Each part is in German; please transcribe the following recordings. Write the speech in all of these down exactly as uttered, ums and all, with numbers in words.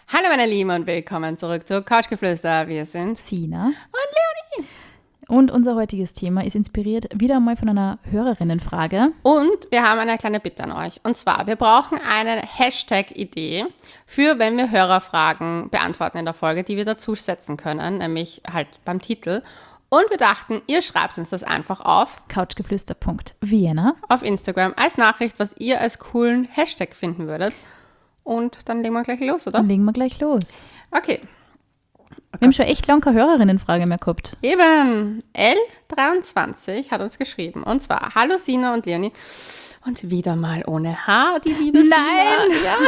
Hallo meine Lieben und willkommen zurück zu Couchgeflüster. Wir sind Sina und Leonie. Und unser heutiges Thema ist inspiriert wieder einmal von einer Hörerinnenfrage. Und wir haben eine kleine Bitte an euch. Und zwar, wir brauchen eine Hashtag-Idee für, wenn wir Hörerfragen beantworten in der Folge, die wir dazu setzen können, nämlich halt beim Titel. Und wir dachten, ihr schreibt uns das einfach auf couchgeflüster punkt vienna auf Instagram als Nachricht, was ihr als coolen Hashtag finden würdet. Und dann legen wir gleich los, oder? Dann legen wir gleich los. Okay. Wir haben schon echt lange keine Hörerinnenfrage mehr gehabt. Eben, L dreiundzwanzig hat uns geschrieben. Und zwar, hallo Sina und Leonie. Und wieder mal ohne H, die liebe Sina. Nein! Ja.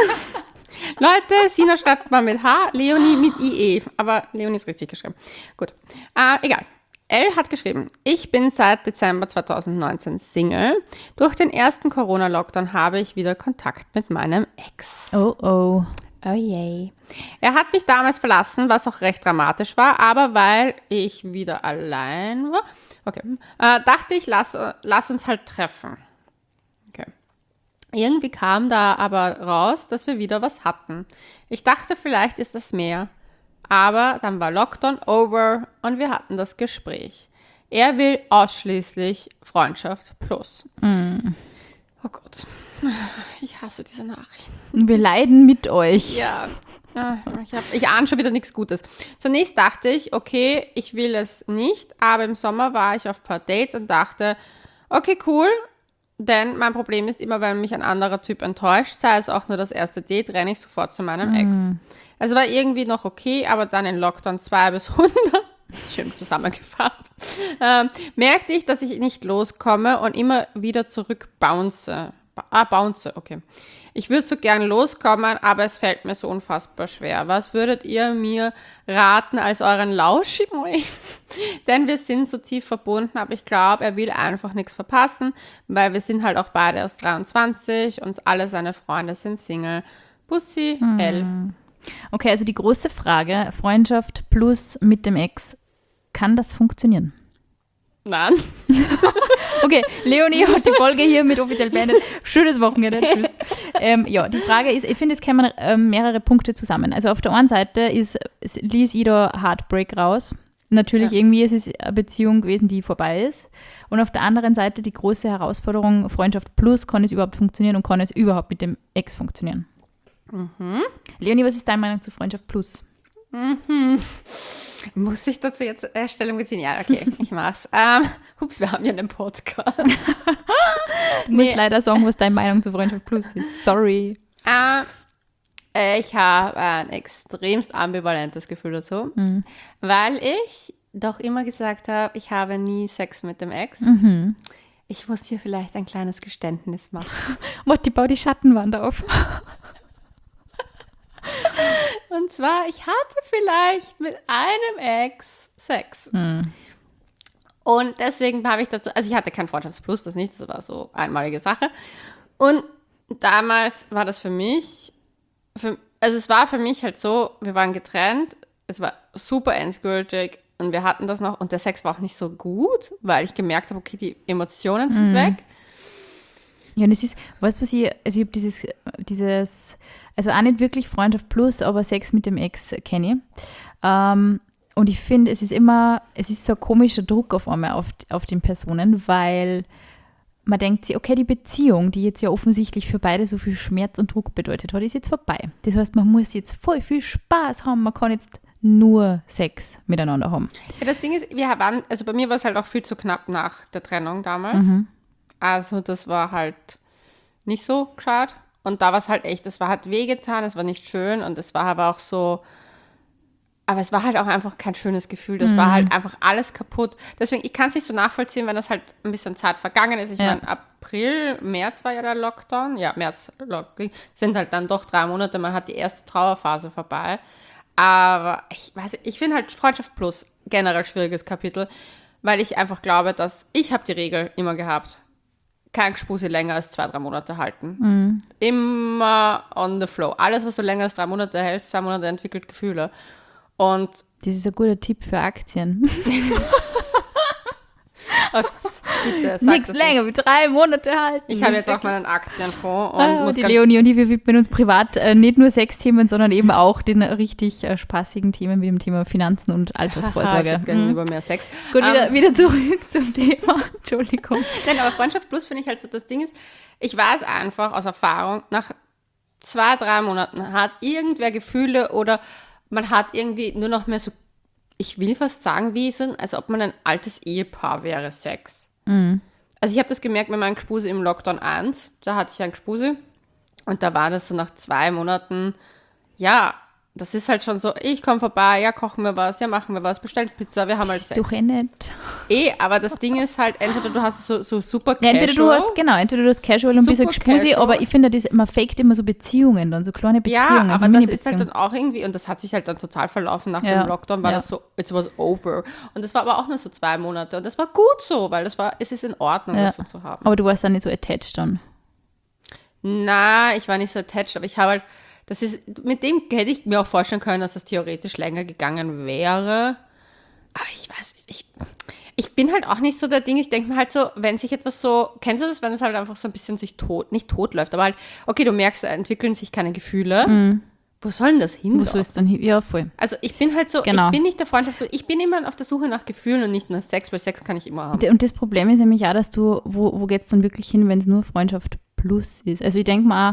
Leute, Sina schreibt mal mit H, Leonie mit I E. Aber Leonie ist richtig geschrieben. Gut, äh, egal. L hat geschrieben, ich bin seit Dezember zweitausendneunzehn Single. Durch den ersten Corona-Lockdown habe ich wieder Kontakt mit meinem Ex. Oh oh. Oh je. Er hat mich damals verlassen, was auch recht dramatisch war, aber weil ich wieder allein war, okay, äh, dachte ich, lass, lass uns halt treffen. Okay. Irgendwie kam da aber raus, dass wir wieder was hatten. Ich dachte, vielleicht ist das mehr. Aber dann war Lockdown over und wir hatten das Gespräch. Er will ausschließlich Freundschaft plus. Mm. Oh Gott, ich hasse diese Nachrichten. Wir leiden mit euch. Ja, ich, hab, ich ahne schon wieder nichts Gutes. Zunächst dachte ich, okay, ich will es nicht, aber im Sommer war ich auf ein paar Dates und dachte, okay, cool, denn mein Problem ist immer, wenn mich ein anderer Typ enttäuscht, sei es auch nur das erste Date, renne ich sofort zu meinem Ex. Mm. Es war irgendwie noch okay, aber dann in Lockdown zwei bis hundert, schön zusammengefasst, ähm, merkte ich, dass ich nicht loskomme und immer wieder zurück bounce. Ah, bounce, okay. Ich würde so gern loskommen, aber es fällt mir so unfassbar schwer. Was würdet ihr mir raten als euren Lauschi-Boy? Denn wir sind so tief verbunden, aber ich glaube, er will einfach nichts verpassen, weil wir sind halt auch beide erst dreiundzwanzig und alle seine Freunde sind Single. Bussi, Mm. L. Okay, also die große Frage, Freundschaft plus mit dem Ex, kann das funktionieren? Nein. Okay, Leonie hat die Folge hiermit offiziell beendet. Schönes Wochenende. Tschüss. Ähm, ja, die Frage ist, ich finde, es kämen ähm, mehrere Punkte zusammen. Also auf der einen Seite ist, ließ jeder Heartbreak raus. Natürlich Ja. irgendwie ist es eine Beziehung gewesen, die vorbei ist. Und auf der anderen Seite die große Herausforderung, Freundschaft plus, kann es überhaupt funktionieren und kann es überhaupt mit dem Ex funktionieren? Mhm. Leonie, was ist deine Meinung zu Freundschaft plus? Mhm. Muss ich dazu jetzt Erstellung beziehen? Ja, okay, ich mach's. Ähm, hups, wir haben ja einen Podcast. Du musst leider sagen, was deine Meinung zu Freundschaft plus ist. Sorry. Ähm, äh, ich habe ein extremst ambivalentes Gefühl dazu, Mhm. weil ich doch immer gesagt habe, ich habe nie Sex mit dem Ex. Mhm. Ich muss hier vielleicht ein kleines Geständnis machen. Motti, bau die Schattenwand auf. Und zwar, ich hatte vielleicht mit einem Ex Sex. Mhm. Und deswegen habe ich dazu, also ich hatte kein Freundschaftsplus, das nicht, das war so einmalige Sache. Und damals war das für mich, für, also es war für mich halt so, wir waren getrennt, es war super endgültig und wir hatten das noch und der Sex war auch nicht so gut, weil ich gemerkt habe, okay, die Emotionen sind Mhm. weg. Ja, und es ist, weißt du, was ich, also ich habe dieses, dieses, also auch nicht wirklich Freundschaft plus, aber Sex mit dem Ex kenne ich. Ähm, und ich finde, es ist immer, es ist so ein komischer Druck auf einmal auf, auf den Personen, weil man denkt sich, okay, die Beziehung, die jetzt ja offensichtlich für beide so viel Schmerz und Druck bedeutet hat, ist jetzt vorbei. Das heißt, man muss jetzt voll viel Spaß haben, man kann jetzt nur Sex miteinander haben. Ja, das Ding ist, wir waren, also bei mir war es halt auch viel zu knapp nach der Trennung damals. Mhm. Also das war halt nicht so gescheit. Und da war es halt echt, es war halt wehgetan, es war nicht schön und es war aber auch so, aber es war halt auch einfach kein schönes Gefühl. Das Mhm. war halt einfach alles kaputt. Deswegen, ich kann es nicht so nachvollziehen, wenn das halt ein bisschen Zeit vergangen ist. Ich Ja. meine, April, März war ja der Lockdown. Ja, März, Lockdown. Sind halt dann doch drei Monate, man hat die erste Trauerphase vorbei. Aber ich weiß, ich finde halt Freundschaft plus generell schwieriges Kapitel, weil ich einfach glaube, dass ich habe die Regel immer gehabt, kein Gespuse länger als zwei, drei Monate halten. Mhm. Immer on the flow. Alles, was du länger als drei Monate hältst, zwei Monate entwickelt Gefühle. Und Das ist ein guter Tipp für Aktien. Was, bitte, sag Nichts das länger wie drei Monate halten. Ich habe jetzt auch mal einen Aktienfonds und Ah, muss die ganz Leonie und ich, wir widmen uns privat äh, nicht nur Sexthemen, sondern eben auch den richtig äh, spaßigen Themen wie dem Thema Finanzen und Altersvorsorge. Ich hätte gerne Mhm. lieber mehr Sex. Gut, wieder, Ähm, wieder zurück zum Thema. Entschuldigung. Nein, aber Freundschaft Plus finde ich halt so, das Ding ist, ich weiß einfach aus Erfahrung, nach zwei, drei Monaten hat irgendwer Gefühle oder man hat irgendwie nur noch mehr so, ich will fast sagen, wie so, als ob man ein altes Ehepaar wäre, Sex. Mhm. Also ich habe das gemerkt mit meinem Gespuse im Lockdown eins, da hatte ich einen Gespuse und da war das so nach zwei Monaten, ja, das ist halt schon so, ich komme vorbei, ja, kochen wir was, ja, machen wir was, bestellen Pizza, wir haben halt Das ist Sex. doch eh nicht. Eh, aber das Ding ist halt, entweder du hast so, so super casual. Ja, entweder du hast, genau, entweder du hast casual und bist ein Super Gespusi, casual. aber ich finde, das, man faked immer so Beziehungen dann, so kleine Beziehungen. Ja, so aber das ist Mini-Beziehungen. halt dann auch irgendwie, und das hat sich halt dann total verlaufen nach Ja. dem Lockdown, war Ja. das so, it was over. Und das war aber auch nur so zwei Monate und das war gut so, weil das war, es ist in Ordnung, Ja. das so zu haben. Aber du warst dann nicht so attached dann. Na, ich war nicht so attached, aber ich habe halt, das ist, mit dem hätte ich mir auch vorstellen können, dass das theoretisch länger gegangen wäre. Aber ich weiß nicht, ich, ich bin halt auch nicht so der Ding, ich denke mir halt so, wenn sich etwas so, kennst du das, wenn es halt einfach so ein bisschen sich tot, nicht tot läuft, aber halt, okay, du merkst, da entwickeln sich keine Gefühle. Wo soll denn das hin? Wo soll es dann hin? Ja, voll. Also ich bin halt so, Genau. ich bin nicht der Freundschaft, ich bin immer auf der Suche nach Gefühlen und nicht nach Sex, weil Sex kann ich immer haben. Und das Problem ist nämlich auch, dass du, wo, wo geht es dann wirklich hin, wenn es nur Freundschaft plus ist? Also ich denke mal,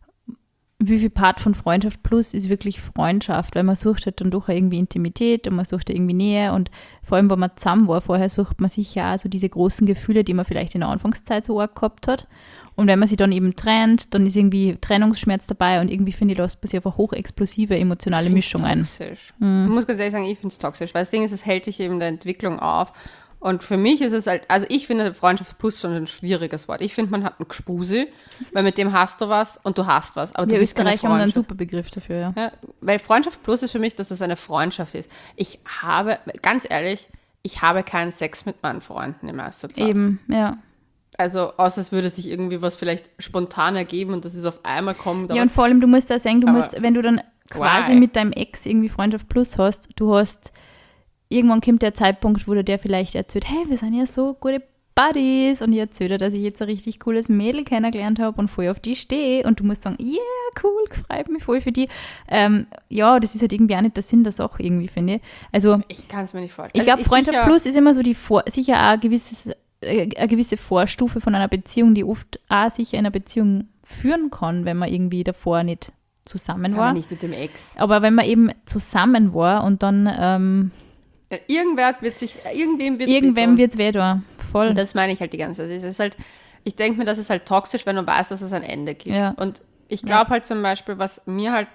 wie viel Part von Freundschaft plus ist wirklich Freundschaft, weil man sucht halt dann doch irgendwie Intimität und man sucht irgendwie Nähe und vor allem, wenn man zusammen war, vorher sucht man sich ja auch so diese großen Gefühle, die man vielleicht in der Anfangszeit so arg gehabt hat. Und wenn man sich dann eben trennt, dann ist irgendwie Trennungsschmerz dabei und irgendwie, finde ich, lässt man sich einfach hochexplosive emotionale Mischung ein. Toxisch. Ich muss ganz ehrlich sagen, ich finde es toxisch, weil das Ding ist, es hält dich eben in der Entwicklung auf. Und für mich ist es halt, also ich finde Freundschaft plus schon ein schwieriges Wort. Ich finde, man hat einen Gespuse, weil mit dem hast du was und du hast was. Aber du Wir bist keine Österreicher haben einen Freundschaft. super Begriff dafür, ja. Ja, weil Freundschaft plus ist für mich, dass es eine Freundschaft ist. Ich habe, ganz ehrlich, ich habe keinen Sex mit meinen Freunden in meiner Zeit. Eben, ja. Also, außer es würde sich irgendwie was vielleicht spontan ergeben und das ist auf einmal kommt. Ja, und vor allem, du musst da sagen, du Aber musst, wenn du dann quasi why? mit deinem Ex irgendwie Freundschaft plus hast, du hast, irgendwann kommt der Zeitpunkt, wo du der vielleicht erzählt, hey, wir sind ja so gute Buddies und ich erzähle dir, dass ich jetzt ein richtig cooles Mädel kennengelernt habe und voll auf die stehe und du musst sagen, yeah, cool, freut mich voll für die. Ähm, ja, das ist halt irgendwie auch nicht der Sinn der Sache irgendwie, finde ich. Also, ich kann es mir nicht vorstellen. ich glaube, Also, Freundschaft sicher- plus ist immer so die Vor sicher auch ein gewisses, äh, eine gewisse Vorstufe von einer Beziehung, die oft auch sicher in einer Beziehung führen kann, wenn man irgendwie davor nicht zusammen Aber war. nicht mit dem Ex. Aber wenn man eben zusammen war und dann ähm, Ja, irgendwer wird sich, irgendwem wird irgendwem wird es weh da. Voll. Und das meine ich halt die ganze Zeit. Es ist halt, ich denke mir, das ist halt toxisch, wenn du weißt, dass es ein Ende gibt. Ja. Und ich glaube halt zum Beispiel, was mir halt,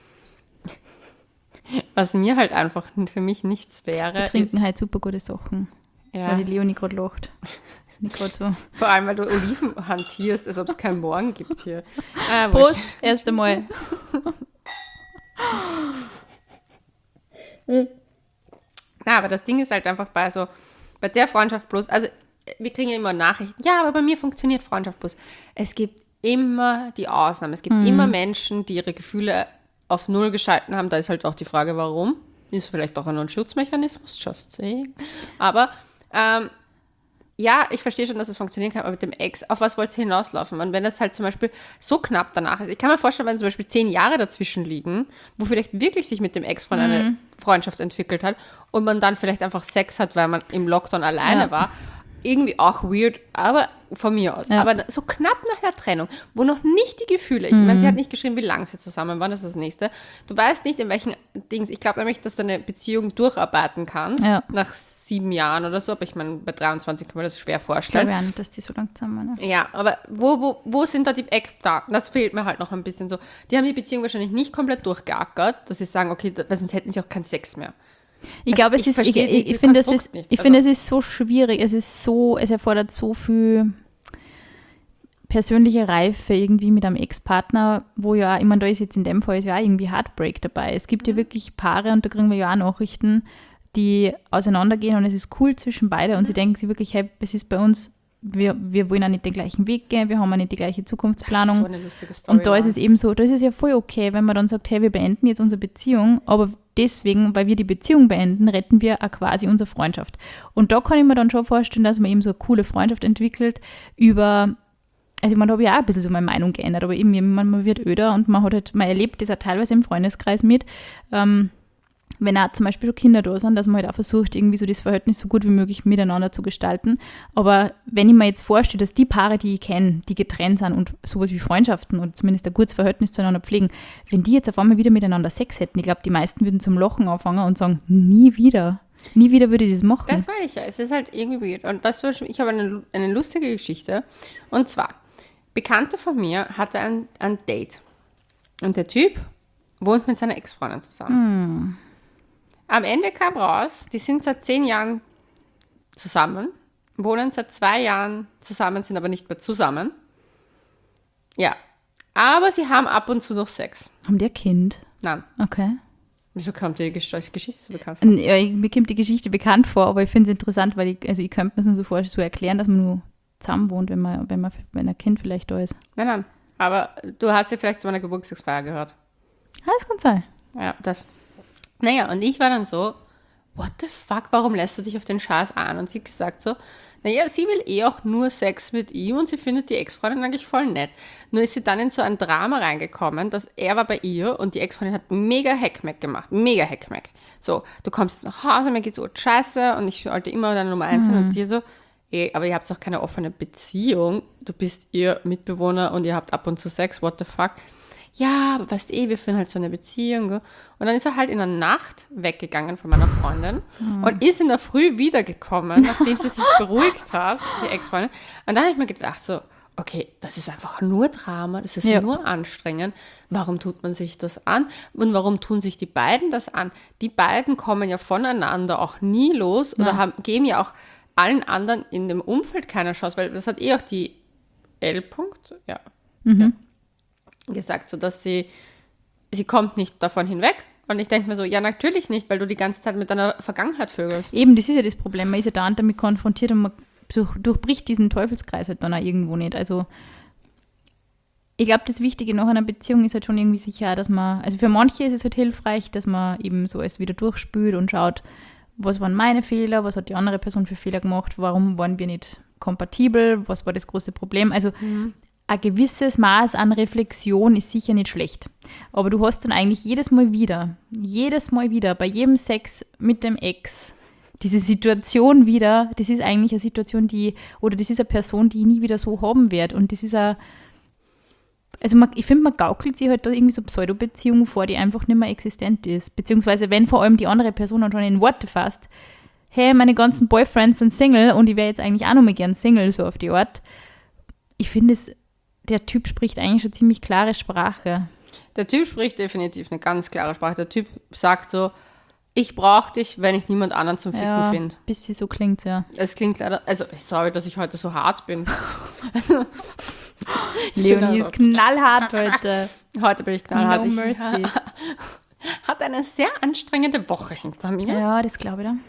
was mir halt einfach für mich nichts wäre. Wir trinken halt super gute Sachen, Ist, weil ja, die Leonie gerade lacht. Nicht gerade so. vor allem, weil du Oliven hantierst, als ob es keinen Morgen gibt hier. Ah, Prost, wurscht. erst einmal. Na, aber das Ding ist halt einfach bei so, bei der Freundschaft plus, also wir kriegen ja immer Nachrichten, ja, aber bei mir funktioniert Freundschaft plus. Es gibt immer die Ausnahmen. Es gibt Mhm. immer Menschen, die ihre Gefühle auf Null geschalten haben. Da ist halt auch die Frage, warum. Ist vielleicht auch ein Schutzmechanismus, just saying. Aber ähm, ja, ich verstehe schon, dass es funktionieren kann, aber mit dem Ex, auf was wollt ihr hinauslaufen? Und wenn das halt zum Beispiel so knapp danach ist, ich kann mir vorstellen, wenn zum Beispiel zehn Jahre dazwischen liegen, wo vielleicht wirklich sich mit dem Ex-Freund eine Freundschaft entwickelt hat und man dann vielleicht einfach Sex hat, weil man im Lockdown alleine Ja. war, irgendwie auch weird, aber von mir aus. Ja. Aber so knapp nach der Trennung, wo noch nicht die Gefühle, ich meine, sie hat nicht geschrieben, wie lange sie zusammen waren, das ist das Nächste. Du weißt nicht, in welchen Dings, ich glaube nämlich, dass du eine Beziehung durcharbeiten kannst, Ja. nach sieben Jahren oder so, aber ich meine, bei dreiundzwanzig kann man das schwer Ich glaube vorstellen. ja nicht, dass die so langsam waren. Ne? Ja, aber wo, wo, wo sind da die Eckdaten? Das fehlt mir halt noch ein bisschen so. Die haben die Beziehung wahrscheinlich nicht komplett durchgeackert, dass sie sagen, okay, da- weil sonst hätten sie auch keinen Sex mehr. Ich Also glaube, es ich ist, ich, verstehe ich, dieses ich finde, es Konstrukt ist, nicht. ich Also- finde, es ist so schwierig. Es ist so, es erfordert so viel persönliche Reife irgendwie mit einem Ex-Partner, wo ja, ich meine, da ist jetzt in dem Fall ist ja auch irgendwie Heartbreak dabei. Es gibt ja wirklich Paare und da kriegen wir ja auch Nachrichten, die auseinandergehen und es ist cool zwischen beide und sie denken sich wirklich, hey, es ist bei uns, wir, wir wollen auch nicht den gleichen Weg gehen, wir haben auch nicht die gleiche Zukunftsplanung. So eine lustige Story. Und da ist es eben so, da ist es ja voll okay, wenn man dann sagt, hey, wir beenden jetzt unsere Beziehung, aber deswegen, weil wir die Beziehung beenden, retten wir auch quasi unsere Freundschaft. Und da kann ich mir dann schon vorstellen, dass man eben so eine coole Freundschaft entwickelt über, also ich meine, da habe ich auch ein bisschen so meine Meinung geändert, aber eben, man, man wird öder und man hat halt, man erlebt das auch teilweise im Freundeskreis mit, ähm, wenn auch zum Beispiel Kinder da sind, dass man halt auch versucht, irgendwie so das Verhältnis so gut wie möglich miteinander zu gestalten. Aber wenn ich mir jetzt vorstelle, dass die Paare, die ich kenne, die getrennt sind und sowas wie Freundschaften oder zumindest ein gutes Verhältnis zueinander pflegen, wenn die jetzt auf einmal wieder miteinander Sex hätten, ich glaube, die meisten würden zum Lachen anfangen und sagen, nie wieder. Nie wieder würde ich das machen. Das meine ich ja. Es ist halt irgendwie weird. Und weißt du, ich habe eine, eine lustige Geschichte. Und zwar, Bekannter von mir hatte ein, ein Date. Und der Typ wohnt mit seiner Ex-Freundin zusammen. Mm. Am Ende kam raus, die sind seit zehn Jahren zusammen, wohnen seit zwei Jahren zusammen, sind aber nicht mehr zusammen. Ja, aber sie haben ab und zu noch Sex. Haben die ein Kind? Nein. Okay. Wieso kommt dir die Geschichte so bekannt vor? Ja, mir kommt die Geschichte bekannt vor, aber ich finde es interessant, weil ich, also ich könnte mir so vorstellen, so erklären, dass man nur zusammen wohnt, wenn man, wenn man, wenn ein Kind vielleicht da ist. Nein, nein. Aber du hast ja vielleicht zu meiner Geburtstagsfeier gehört. Ah, das kann sein. Ja, das. Naja, und ich war dann so, what the fuck, warum lässt du dich auf den Scheiß an? Und sie gesagt so, naja, sie will eh auch nur Sex mit ihm und sie findet die Ex-Freundin eigentlich voll nett. Nur ist sie dann in so ein Drama reingekommen, dass er war bei ihr und die Ex-Freundin hat mega Heckmeck gemacht, mega Heckmeck. So, du kommst jetzt nach Hause, mir geht's so scheiße und ich sollte immer deine Nummer eins sein mhm. und sie so, ey, aber ihr habt doch keine offene Beziehung, du bist ihr Mitbewohner und ihr habt ab und zu Sex, what the fuck? Ja, aber weißt eh, wir führen halt so eine Beziehung. Gell? Und dann ist er halt in der Nacht weggegangen von meiner Freundin mhm. und ist in der Früh wiedergekommen, nachdem sie sich beruhigt hat, die Ex-Freundin. Und dann habe ich mir gedacht so, okay, das ist einfach nur Drama, das ist ja. nur anstrengend. Warum tut man sich das an? Und warum tun sich die beiden das an? Die beiden kommen ja voneinander auch nie los oder haben, geben ja auch allen anderen in dem Umfeld keine Chance, weil das hat eh auch die L. -Punkt, ja, mhm. ja. gesagt, so dass sie, sie kommt nicht davon hinweg. Und ich denke mir so, ja, natürlich nicht, weil du die ganze Zeit mit deiner Vergangenheit vögelst. Eben, das ist ja das Problem. Man ist ja da damit konfrontiert und man durchbricht diesen Teufelskreis halt dann auch irgendwo nicht. Also ich glaube, das Wichtige nach einer Beziehung ist halt schon irgendwie sicher, dass man, also für manche ist es halt hilfreich, dass man eben so es wieder durchspült und schaut, was waren meine Fehler, was hat die andere Person für Fehler gemacht, warum waren wir nicht kompatibel, was war das große Problem. Also mhm. ein gewisses Maß an Reflexion ist sicher nicht schlecht. Aber du hast dann eigentlich jedes Mal wieder, jedes Mal wieder, bei jedem Sex mit dem Ex, diese Situation wieder, das ist eigentlich eine Situation, die, oder das ist eine Person, die ich nie wieder so haben werde. Und das ist eine, also man, ich finde, man gaukelt sich halt da irgendwie so Pseudo-Beziehungen vor, die einfach nicht mehr existent ist. Beziehungsweise wenn vor allem die andere Person dann schon in Worte fasst, hey, meine ganzen Boyfriends sind Single und ich wäre jetzt eigentlich auch noch mal gern Single, so auf die Art. Ich finde es, der Typ spricht eigentlich schon ziemlich klare Sprache. Der Typ spricht definitiv eine ganz klare Sprache. Der Typ sagt so, ich brauche dich, wenn ich niemand anderen zum Ficken ja, finde. Bisschen so klingt es, ja. Es klingt leider, also sorry, dass ich heute so hart bin. also, Leonie ist knallhart heute. Heute bin ich knallhart. No mercy. Ich hatte eine sehr anstrengende Woche hinter mir. Ja, das glaube ich dann.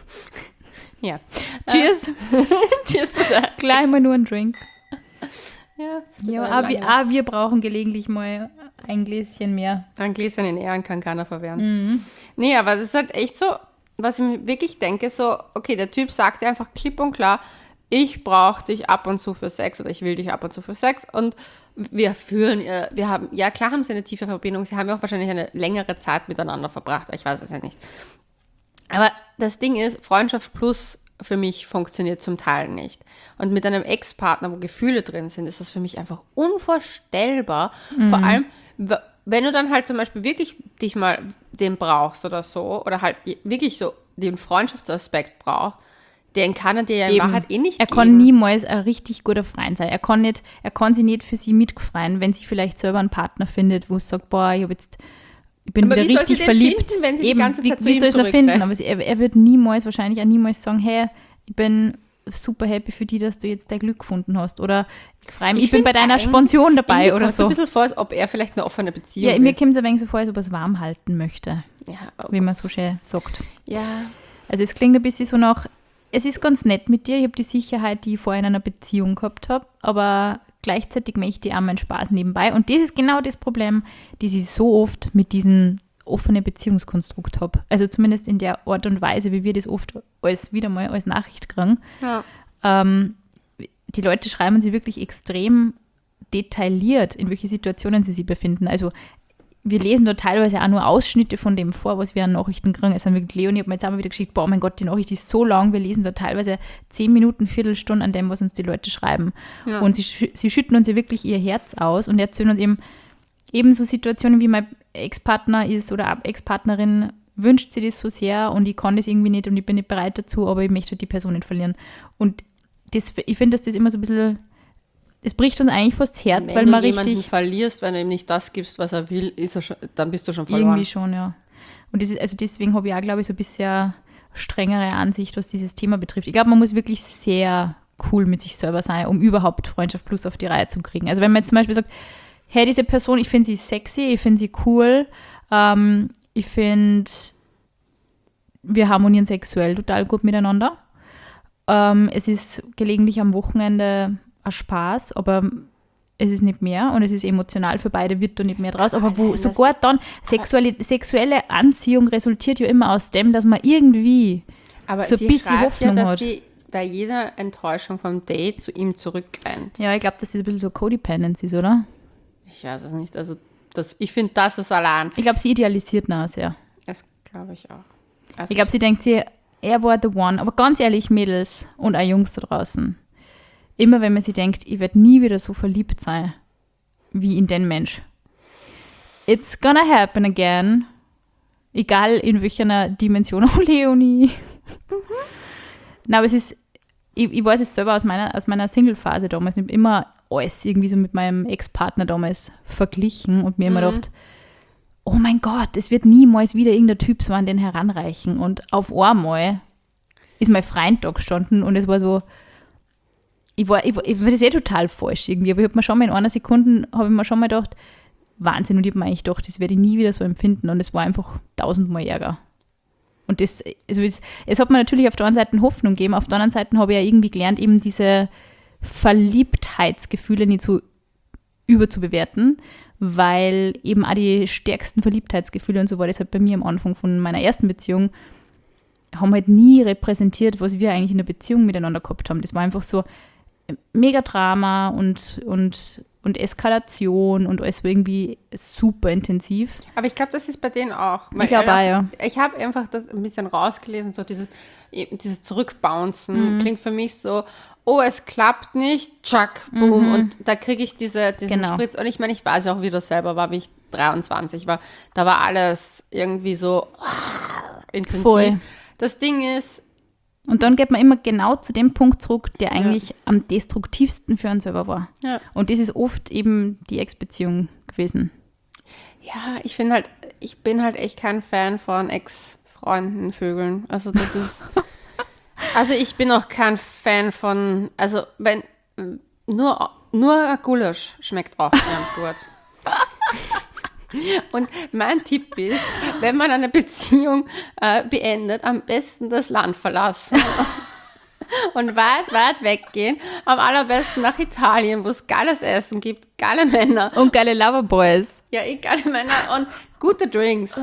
Ja. Cheers. Cheers to that. Gleich mal nur ein Drink. Ja, ja auch, wir, auch wir brauchen gelegentlich mal ein Gläschen mehr. Ein Gläschen in Ehren kann keiner verwehren. Mhm. Nee, aber es ist halt echt so, was ich mir wirklich denke, so, okay, der Typ sagt dir einfach klipp und klar, ich brauche dich ab und zu für Sex oder ich will dich ab und zu für Sex und wir führen, wir haben, ja klar haben sie eine tiefe Verbindung, sie haben ja auch wahrscheinlich eine längere Zeit miteinander verbracht, ich weiß es ja nicht. Aber das Ding ist, Freundschaft plus für mich funktioniert zum Teil nicht. Und mit einem Ex-Partner, wo Gefühle drin sind, ist das für mich einfach unvorstellbar. Mhm. Vor allem, wenn du dann halt zum Beispiel wirklich dich mal den brauchst oder so, oder halt wirklich so den Freundschaftsaspekt brauchst, den kann er dir ja in Eben. Wahrheit eh nicht er geben. Er kann niemals ein richtig guter Freund sein. Er kann, nicht, er kann sich nicht für sie mitfreien, wenn sie vielleicht selber einen Partner findet, wo es sagt, boah, ich habe jetzt Ich bin aber wieder richtig wie verliebt. Finden, wenn sie Eben, die ganze Zeit wie, zu wie ihm soll es noch finden? Aber sie, er, er wird niemals, wahrscheinlich auch niemals sagen, hey, ich bin super happy für dich, dass du jetzt dein Glück gefunden hast. Oder ich freue mich, ich, ich bin bei deiner Sponsion dabei oder so. Mir kommt so ein bisschen vor, als ob er vielleicht eine offene Beziehung Ja, mir kommt es ein wenig so vor, als ob er es warm halten möchte. Ja, oh wie man so schön sagt. Ja. Also es klingt ein bisschen so nach, es ist ganz nett mit dir, ich habe die Sicherheit, die ich vorher in einer Beziehung gehabt habe, aber gleichzeitig möchte ich auch meinen Spaß nebenbei. Und das ist genau das Problem, das ich so oft mit diesen offene Beziehungskonstrukt habe. Also zumindest in der Art und Weise, wie wir das oft als wieder mal als Nachricht kriegen. Ja. Ähm, die Leute schreiben sie wirklich extrem detailliert, in welche Situationen sie sich befinden. Also wir lesen da teilweise auch nur Ausschnitte von dem vor, was wir an Nachrichten kriegen. Es sind wirklich Leonie, hat mir jetzt einmal wieder geschickt, boah, mein Gott, die Nachricht ist so lang, wir lesen da teilweise zehn Minuten, Viertelstunde an dem, was uns die Leute schreiben. Ja. Und sie, sie schütten uns ja wirklich ihr Herz aus und erzählen uns eben, eben so Situationen, wie mein Ex-Partner ist oder Ex-Partnerin wünscht sie das so sehr und ich kann das irgendwie nicht und ich bin nicht bereit dazu, aber ich möchte halt die Person nicht verlieren. Und das, ich finde, dass das immer so ein bisschen, es bricht uns eigentlich fast das Herz, Wenn weil du man jemanden richtig... verlierst, wenn du ihm nicht das gibst, was er will, ist er schon, dann bist du schon verloren. Irgendwie schon, ja. Und das ist, also deswegen habe ich auch, glaube ich, so ein bisschen strengere Ansicht, was dieses Thema betrifft. Ich glaube, man muss wirklich sehr cool mit sich selber sein, um überhaupt Freundschaft Plus auf die Reihe zu kriegen. Also wenn man jetzt zum Beispiel sagt, hey, diese Person, ich finde sie sexy, ich finde sie cool, ähm, ich finde, wir harmonieren sexuell total gut miteinander. Ähm, es ist gelegentlich am Wochenende ein Spaß, aber es ist nicht mehr und es ist emotional für beide, wird da nicht mehr draus. Aber wo Nein, sogar dann sexuelle, sexuelle Anziehung resultiert ja immer aus dem, dass man irgendwie Aber so ein sie bisschen schreibt Hoffnung ja, dass hat. sie bei jeder Enttäuschung vom Date zu ihm zurückrennt. Ja, ich glaube, dass das ein bisschen so Codependency ist, oder? Ich weiß es nicht. Also das, ich finde, das ist allein. Ich glaube, sie idealisiert ihn auch sehr. Das glaube ich auch. Also Ich glaube, sie denkt sich, er war the one. Aber ganz ehrlich, Mädels und auch Jungs da draußen, immer wenn man sich denkt, ich werde nie wieder so verliebt sein wie in den Mensch. It's gonna happen again. Egal in welcher Dimension. Oh, Leonie. Mhm. Nein, aber es ist, ich, ich weiß es selber aus meiner, aus meiner Single-Phase damals, ich habe immer alles irgendwie so mit meinem Ex-Partner damals verglichen und mir Mhm. immer gedacht, oh mein Gott, es wird niemals wieder irgendein Typ so an den heranreichen. Und auf einmal ist mein Freund da gestanden und es war so, ich war, ich war, ich war das eh total falsch irgendwie, aber ich habe mir schon mal in einer Sekunde, habe ich mir schon mal gedacht, Wahnsinn, und ich habe mir eigentlich gedacht, das werde ich nie wieder so empfinden und es war einfach tausendmal Ärger. Und das, also es, es hat mir natürlich auf der einen Seite Hoffnung gegeben, auf der anderen Seite habe ich ja irgendwie gelernt, eben diese Verliebtheitsgefühle nicht so überzubewerten, weil eben auch die stärksten Verliebtheitsgefühle, und so war das halt bei mir am Anfang von meiner ersten Beziehung, haben halt nie repräsentiert, was wir eigentlich in der Beziehung miteinander gehabt haben. Das war einfach so mega Drama und, und, und Eskalation und alles war irgendwie super intensiv. Aber ich glaube, das ist bei denen auch. Ich glaube auch, ja. Ich habe einfach das ein bisschen rausgelesen, so dieses, dieses Zurückbouncen Mhm. klingt für mich so, oh, es klappt nicht, tschack, boom, Mhm. und da kriege ich diese, diesen Genau. Spritz. Und ich meine, ich weiß ja auch, wie das selber war, wie ich dreiundzwanzig war. Da war alles irgendwie so intensiv. Voll. Das Ding ist, Und dann geht man immer genau zu dem Punkt zurück, der eigentlich ja. am destruktivsten für einen selber war. ja, Und das ist oft eben die Ex-Beziehung gewesen. ja, ich finde halt, ich bin halt echt kein Fan von Ex-Freunden, Vögeln. Also das ist, also ich bin auch kein Fan von, also wenn, nur, nur Gulasch schmeckt auch ganz gut. Und mein Tipp ist, wenn man eine Beziehung äh, beendet, am besten das Land verlassen und weit, weit weggehen. Am allerbesten nach Italien, wo es geiles Essen gibt, geile Männer. Und geile Loverboys. Ja, eh geile Männer und gute Drinks.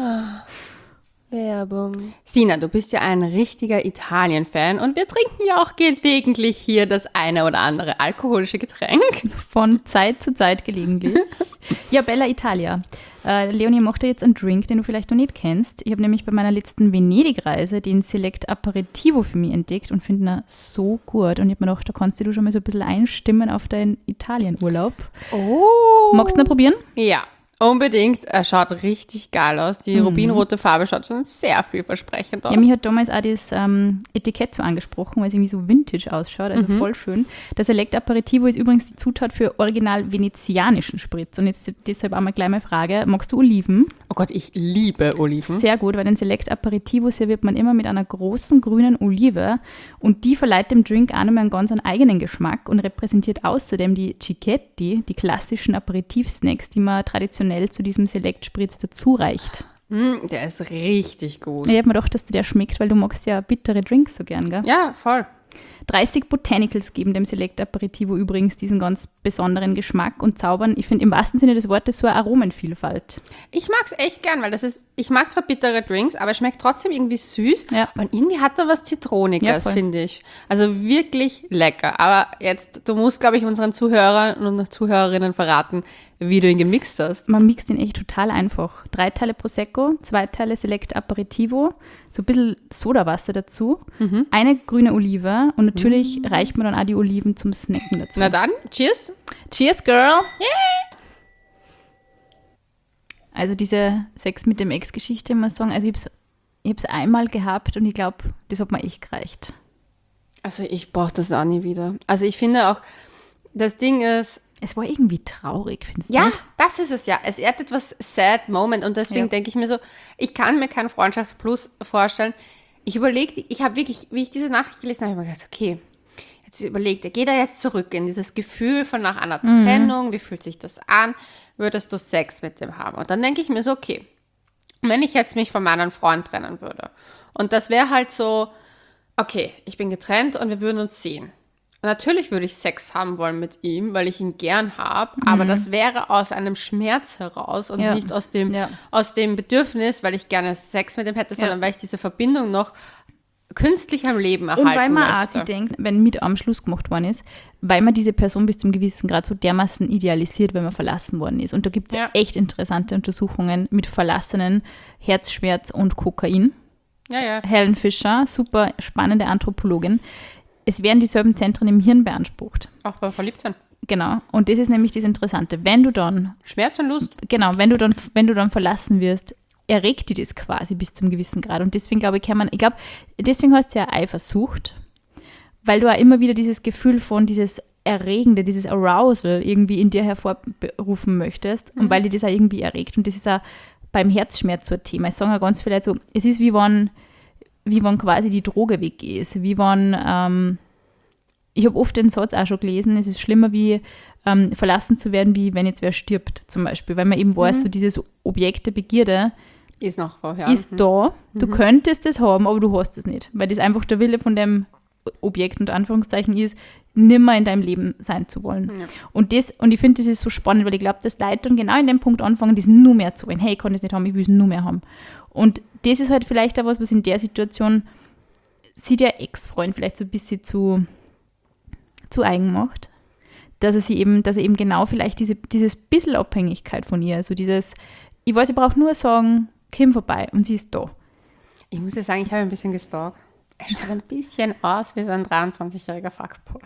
Werbung. Sina, du bist ja ein richtiger Italien-Fan und wir trinken ja auch gelegentlich hier das eine oder andere alkoholische Getränk. Von Zeit zu Zeit gelegentlich. Ja, Bella Italia. Äh, Leonie macht ja jetzt einen Drink, den du vielleicht noch nicht kennst. Ich habe nämlich bei meiner letzten Venedig-Reise den Select Aperitivo für mich entdeckt und finde ihn so gut. Und ich habe mir gedacht, da kannst du schon mal so ein bisschen einstimmen auf deinen Italien-Urlaub. Oh. Magst du ihn probieren? Ja, unbedingt. Er schaut richtig geil aus. Die rubinrote Farbe schaut schon sehr vielversprechend aus. Ja, mich hat damals auch das ähm, Etikett so angesprochen, weil es irgendwie so vintage ausschaut, also Mhm. voll schön. Das Select Aperitivo ist übrigens die Zutat für original venezianischen Spritz. Und jetzt deshalb auch mal gleich mal Frage, magst du Oliven? Oh Gott, ich liebe Oliven. Sehr gut, weil den Select Aperitivo serviert man immer mit einer großen grünen Olive und die verleiht dem Drink auch nochmal einen ganz einen eigenen Geschmack und repräsentiert außerdem die Cicchetti, die klassischen Aperitivsnacks, die man traditionell zu diesem Select-Spritz dazu reicht. Mm, der ist richtig gut. Ich habe mir gedacht, dass dir der schmeckt, weil du magst ja bittere Drinks so gern, gell? Ja, voll. dreißig Botanicals geben dem Select Aperitivo übrigens diesen ganz besonderen Geschmack und zaubern, ich finde im wahrsten Sinne des Wortes, so eine Aromenvielfalt. Ich mag es echt gern, weil das ist, ich mag zwar bittere Drinks, aber es schmeckt trotzdem irgendwie süß Ja. und irgendwie hat er was Ja, Zitroniges, voll. finde ich. Also wirklich lecker. Aber jetzt, du musst, glaube ich, unseren Zuhörern und Zuhörerinnen verraten, wie du ihn gemixt hast. Man mixt ihn echt total einfach. Drei Teile Prosecco, zwei Teile Select Aperitivo, so ein bisschen Sodawasser dazu, Mhm. eine grüne Olive und natürlich reicht man dann auch die Oliven zum Snacken dazu. Na dann, cheers. Cheers, Girl! Also diese Sex mit dem Ex-Geschichte, muss ich sagen, also ich habe es ich hab's einmal gehabt und ich glaube, das hat mir echt gereicht. Also ich brauche das auch nie wieder. Also ich finde auch, das Ding ist, Es war irgendwie traurig, findest du ja, nicht? das ist es ja. Es hat etwas sad Moment und deswegen Ja. denke ich mir so, ich kann mir keinen Freundschaftsplus vorstellen. Ich überlege, ich habe wirklich, wie ich diese Nachricht gelesen habe, habe ich mir gedacht, okay, jetzt überlegt er, geht er jetzt zurück in dieses Gefühl von nach einer Trennung, wie fühlt sich das an, würdest du Sex mit dem haben? Und dann denke ich mir so, okay, wenn ich jetzt mich von meinem Freund trennen würde und das wäre halt so, okay, ich bin getrennt und wir würden uns sehen. Natürlich würde ich Sex haben wollen mit ihm, weil ich ihn gern habe, aber das wäre aus einem Schmerz heraus und Ja. nicht aus dem, Ja. aus dem Bedürfnis, weil ich gerne Sex mit ihm hätte, sondern Ja. weil ich diese Verbindung noch künstlich am Leben erhalten Und weil man auch möchte. sich denkt, wenn mit am Schluss gemacht worden ist, weil man diese Person bis zum gewissen Grad so dermaßen idealisiert, wenn man verlassen worden ist. Und da gibt es Ja. echt interessante Untersuchungen mit Verlassenen, Herzschmerz und Kokain. Ja, ja. Helen Fischer, super spannende Anthropologin. Es werden dieselben Zentren im Hirn beansprucht. Auch beim Verliebtsein. Genau. Und das ist nämlich das Interessante. Wenn du dann, Schmerz und Lust. genau, wenn du dann, wenn du dann verlassen wirst, erregt dich das quasi bis zum gewissen Grad. Und deswegen glaube ich, kann man, ich glaube, deswegen heißt es ja Eifersucht, weil du auch immer wieder dieses Gefühl von dieses Erregende, dieses Arousal irgendwie in dir hervorrufen möchtest und weil dir das auch irgendwie erregt. Und das ist auch beim Herzschmerz so ein Thema. Ich sage auch ganz vielleicht so, es ist wie wenn, wie wenn quasi die Droge weg ist, wie wenn, ähm, ich habe oft den Satz auch schon gelesen, es ist schlimmer wie ähm, verlassen zu werden, wie wenn jetzt wer stirbt zum Beispiel, weil man eben weiß, so dieses Objekt der Begierde Ist noch vorher. ist da, du könntest es haben, aber du hast es nicht, weil das einfach der Wille von dem Objekt unter Anführungszeichen ist, nimmer in deinem Leben sein zu wollen. Ja. Und, das, und ich finde, das ist so spannend, weil ich glaube, dass Leute dann genau in dem Punkt anfangen, das nur mehr zu wollen. Hey, ich kann das nicht haben, ich will es nur mehr haben. Und das ist halt vielleicht auch was, was in der Situation sie der Ex-Freund vielleicht so ein bisschen zu, zu eigen macht. Dass er sie eben, dass er eben genau vielleicht diese, dieses bisschen Abhängigkeit von ihr, also dieses, ich weiß, ich brauche nur sagen, komm vorbei und sie ist da. Ich muss ja sagen, ich habe ein bisschen gestalkt. Er schaut ein bisschen aus wie so ein dreiundzwanzigjähriger Fuckboy.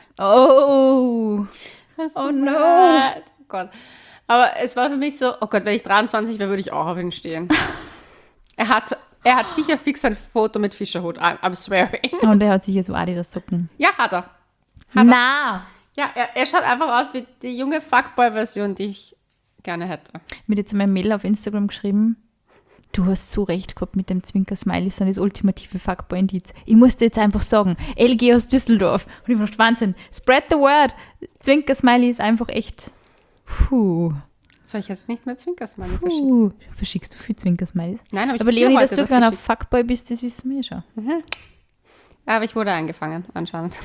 Oh, Das Oh tut mir no. leid. Oh Gott. Aber es war für mich so, oh Gott, wenn ich dreiundzwanzig wäre, würde ich auch auf ihn stehen. er, hat, er hat sicher fix ein Foto mit Fischerhut, I'm, I'm swearing. und er hat sich jetzt so Adidas-Socken. Ja, hat er. Hat er. Na! Ja, er, er schaut einfach aus wie die junge Fuckboy-Version, die ich gerne hätte. Mir hat jetzt mein Mail auf Instagram geschrieben, du hast so recht gehabt mit dem Zwinker-Smiley, sind das ultimative Fuckboy-Indiz. Ich musste jetzt einfach sagen, L G aus Düsseldorf. Und ich dachte, Wahnsinn, spread the word. Zwinker-Smiley ist einfach echt, puh, Soll ich jetzt nicht mehr Zwinkersmiley verschicken? puh. Verschickst du viel Zwinker-Smileys? Nein, aber ich Aber hab dir Leonie, heute dass du das ein geschickt. Fuckboy bist, das wissen wir schon. Ja, aber ich wurde eingefangen, anscheinend.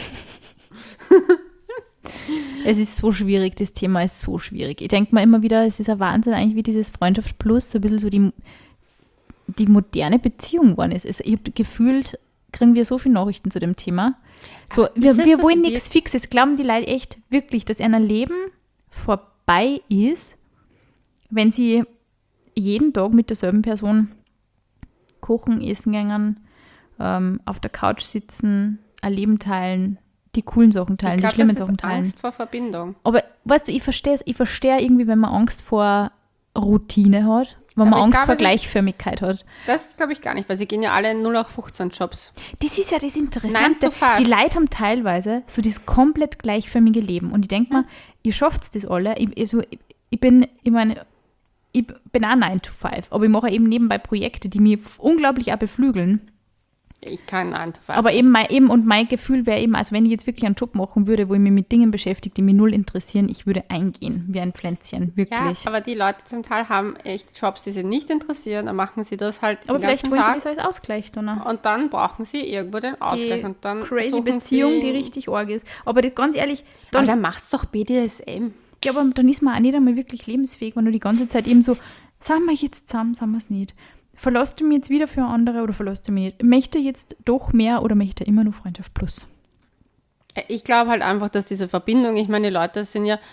Es ist so schwierig, das Thema ist so schwierig. Ich denke mir immer wieder, es ist ein Wahnsinn eigentlich, wie dieses Freundschaft Plus so ein bisschen so die, die moderne Beziehung geworden ist. Also ich habe gefühlt, kriegen wir so viele Nachrichten zu dem Thema. So, wir, ist es, wir dass wollen wir- nichts Fixes. Glauben die Leute echt wirklich, dass ein Leben vorbei ist, wenn sie jeden Tag mit derselben Person kochen, essen gehen, ähm, auf der Couch sitzen, ein Leben teilen, die coolen Sachen teilen, ich die glaube, schlimmen das Sachen ist teilen. Angst vor Verbindung. Aber weißt du, ich verstehe ich verstehe irgendwie, wenn man Angst vor Routine hat, wenn Aber man ich Angst glaube, vor es ist- Gleichförmigkeit hat. Das glaube ich gar nicht, weil sie gehen ja alle in null acht fünfzehn Jobs. Das ist ja das Nine Interessante. to five. Die Leute haben teilweise so das komplett gleichförmige Leben. Und ich denke mir, ihr schafft das alle. Ich, also, ich, ich bin, ich meine, ich bin auch nine to five, aber ich mache eben nebenbei Projekte, die mich unglaublich auch beflügeln. Ich kann nine to five. Aber eben, mein, eben, und mein Gefühl wäre eben, also wenn ich jetzt wirklich einen Job machen würde, wo ich mich mit Dingen beschäftige, die mich null interessieren, ich würde eingehen, wie ein Pflänzchen, wirklich. Ja, aber die Leute zum Teil haben echt Jobs, die sie nicht interessieren, dann machen sie das halt aber den vielleicht ganzen wollen Tag. sie das als Ausgleich tun. Und dann brauchen sie irgendwo den Ausgleich. Die und dann crazy Beziehung, sie, die richtig arg ist. Aber das, ganz ehrlich, dann, aber dann macht's doch B D S M. ja, aber dann ist man auch nicht einmal wirklich lebensfähig, wenn du die ganze Zeit eben so, sind wir jetzt zusammen, sind wir es nicht. Verlässt du mich jetzt wieder für andere oder verlässt du mich nicht? Möchte jetzt doch mehr oder möchte immer nur Freundschaft plus? Ich glaube halt einfach, dass diese Verbindung, ich meine, die Leute sind ja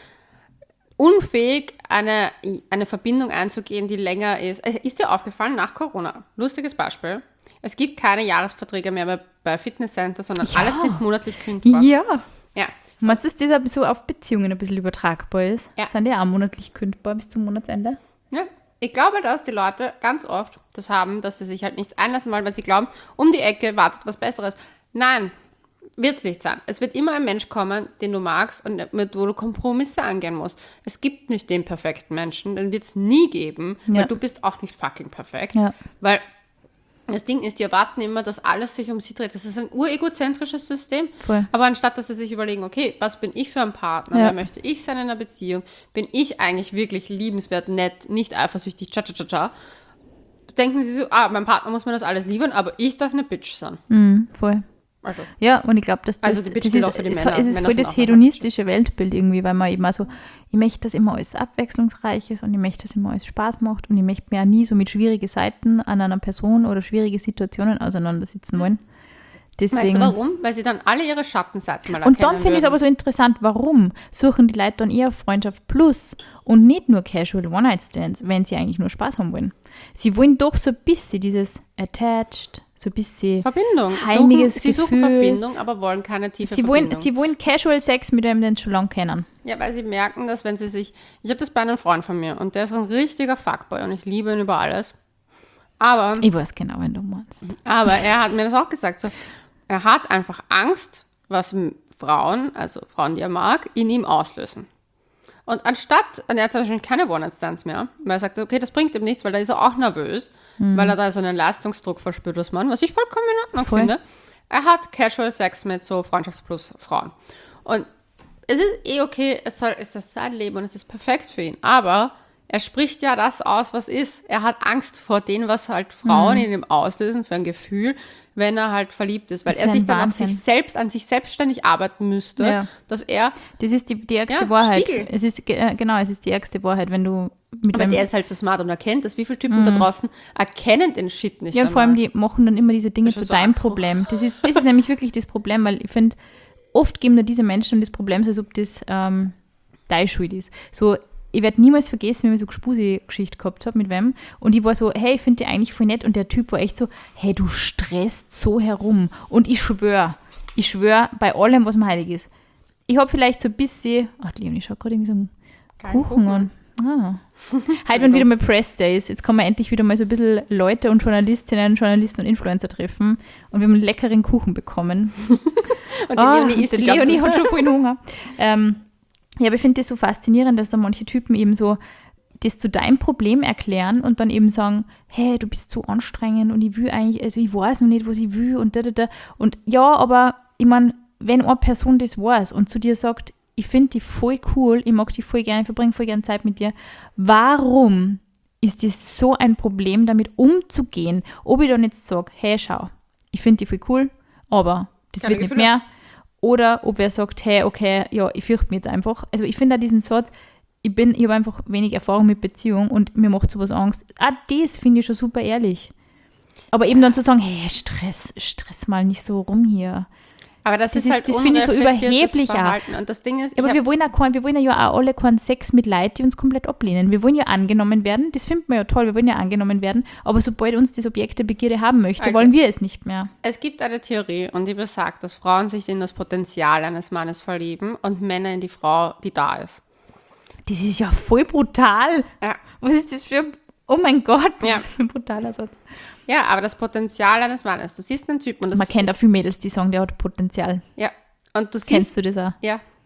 unfähig, eine, eine Verbindung einzugehen, die länger ist. Ist dir aufgefallen, nach Corona, lustiges Beispiel, es gibt keine Jahresverträge mehr bei, bei Fitnesscenter, sondern Ja. alles sind monatlich kündbar. Ja. Ja. Meinst du, dass das so auf Beziehungen ein bisschen übertragbar ist? Ja. Sind die auch monatlich kündbar bis zum Monatsende? Ja. Ich glaube, dass die Leute ganz oft das haben, dass sie sich halt nicht einlassen wollen, weil sie glauben, um die Ecke wartet was Besseres. Nein, wird es nicht sein. Es wird immer ein Mensch kommen, den du magst und mit wo du Kompromisse angehen musst. Es gibt nicht den perfekten Menschen, den wird es nie geben, Ja. weil du bist auch nicht fucking perfekt. Ja. Weil das Ding ist, die erwarten immer, dass alles sich um sie dreht. Das ist ein uregozentrisches System. Voll. Aber anstatt, dass sie sich überlegen, okay, was bin ich für ein Partner? Ja. Wer möchte ich sein in einer Beziehung? Bin ich eigentlich wirklich liebenswert, nett, nicht eifersüchtig, cha cha cha cha? Denken sie so, ah, mein Partner muss mir das alles liefern, aber ich darf eine Bitch sein. Mhm, voll. Also, Ja, und ich glaube, dass das, Also die Bitch das gilt ist, auch für die es, Männer. es ist Männer voll sind das auch manchmal hedonistische Weltbild irgendwie, weil man eben auch so, ich möchte, dass immer alles abwechslungsreich ist und ich möchte, dass immer alles Spaß macht und ich möchte mir auch nie so mit schwierigen Seiten an einer Person oder schwierige Situationen auseinandersetzen wollen. Deswegen, weißt du warum? Weil sie dann alle ihre Schattenseiten mal und dann erkennen finde ich es würden. aber so interessant, warum suchen die Leute dann eher Freundschaft plus und nicht nur Casual One-Night-Stands, wenn sie eigentlich nur Spaß haben wollen. Sie wollen doch so ein bisschen dieses attached, so ein bisschen Verbindung. heimiges suchen, sie suchen Gefühl. Verbindung, aber wollen keine tiefe Sie wollen, Verbindung. sie wollen Casual Sex mit einem, den sie schon lange kennen. Ja, weil sie merken, dass wenn sie sich... Ich habe das bei einem Freund von mir und der ist ein richtiger Fuckboy und ich liebe ihn über alles. Aber, Ich weiß genau, wenn du meinst. aber er hat mir das auch gesagt, so, er hat einfach Angst, was m- Frauen, also Frauen, die er mag, in ihm auslösen. Und anstatt, und er hat zum Beispiel keine One-Night-Stands mehr, weil er sagt, okay, das bringt ihm nichts, weil da ist er auch nervös, weil er da so einen Leistungsdruck verspürt als Mann, was ich vollkommen in Ordnung Voll. finde. Er hat Casual Sex mit so Freundschaftsplus Frauen. Und es ist eh okay, es, soll, es ist sein Leben und es ist perfekt für ihn, aber er spricht ja das aus, was ist. Er hat Angst vor dem, was halt Frauen in ihm auslösen für ein Gefühl, wenn er halt verliebt ist, weil Das er ist sich ein dann auf Wahnsinn. sich selbst, an sich selbstständig arbeiten müsste, Ja. dass er, Das ist die, die ärgste Ja, Wahrheit. Spiegel. Es ist, ge- äh, genau, es ist die ärgste Wahrheit, wenn du mit aber einem... der ist halt so smart und erkennt das. Wie viele Typen da draußen erkennen den Shit nicht Ja, und vor allem, einmal? die machen dann immer diese Dinge Das ist zu so deinem einfach. Problem. Das ist, das ist nämlich wirklich das Problem, weil ich finde, oft geben da diese Menschen das Problem, so als ob das ähm, deine Schuld ist. So, ich werde niemals vergessen, wenn ich so eine Gespusi-Geschichte gehabt habe mit wem und ich war so, hey, ich finde die eigentlich voll nett und der Typ war echt so, hey, du stresst so herum und ich schwöre, ich schwöre bei allem, was mir heilig ist. Ich habe vielleicht so ein bisschen, ach Leonie, ich schau gerade irgendwie so einen Kein Kuchen an. Ah. Heute, wenn wieder mal Press Day ist, jetzt kann man endlich wieder mal so ein bisschen Leute und Journalistinnen, Journalisten und Influencer treffen und wir haben einen leckeren Kuchen bekommen. Und die Ah, Leonie isst der die ganze Leonie hat Zeit. schon voll Hunger. Ähm, ja, aber ich finde das so faszinierend, dass da manche Typen eben so das zu deinem Problem erklären und dann eben sagen, hey, du bist so anstrengend und ich will eigentlich, also ich weiß noch nicht, was ich will und da, da, da. Und ja, aber ich meine, wenn eine Person das weiß und zu dir sagt, ich finde dich voll cool, ich mag dich voll gerne, ich verbringe voll gerne Zeit mit dir, warum ist das so ein Problem, damit umzugehen, ob ich dann jetzt sage, hey, schau, ich finde dich voll cool, aber das Keine wird nicht Gefühle. mehr. Oder ob wer sagt, hey, okay, ja, ich fürchte mich jetzt einfach. Also ich finde auch diesen Satz, ich bin, ich habe einfach wenig Erfahrung mit Beziehung und mir macht sowas Angst. Ah, das finde ich schon super ehrlich. Aber eben dann zu sagen, hey, Stress, Stress mal nicht so rum hier. Aber das, Das ist ist- halt das finde ich so unreflektiertes überheblich auch. Verhalten. Und das Ding ist, Ja, aber ich wir hab, wollen, auch kein, wir wollen ja auch alle keinen Sex mit Leuten, die uns komplett ablehnen. Wir wollen ja angenommen werden, das finden wir ja toll, wir wollen ja angenommen werden, aber sobald uns das Objekt der Begierde haben möchte, Okay. wollen wir es nicht mehr. es gibt eine Theorie und die besagt, dass Frauen sich in das Potenzial eines Mannes verlieben und Männer in die Frau, die da ist. Das ist ja voll brutal. Ja. Was ist das für ein, oh mein Gott, das Ja. ist ein brutaler Satz. Ja, aber das Potenzial eines Mannes, du siehst einen Typen und das Man kennt auch viele Mädels, die sagen, der hat Potenzial. ja, und du Kennst siehst, du das auch? ja, ich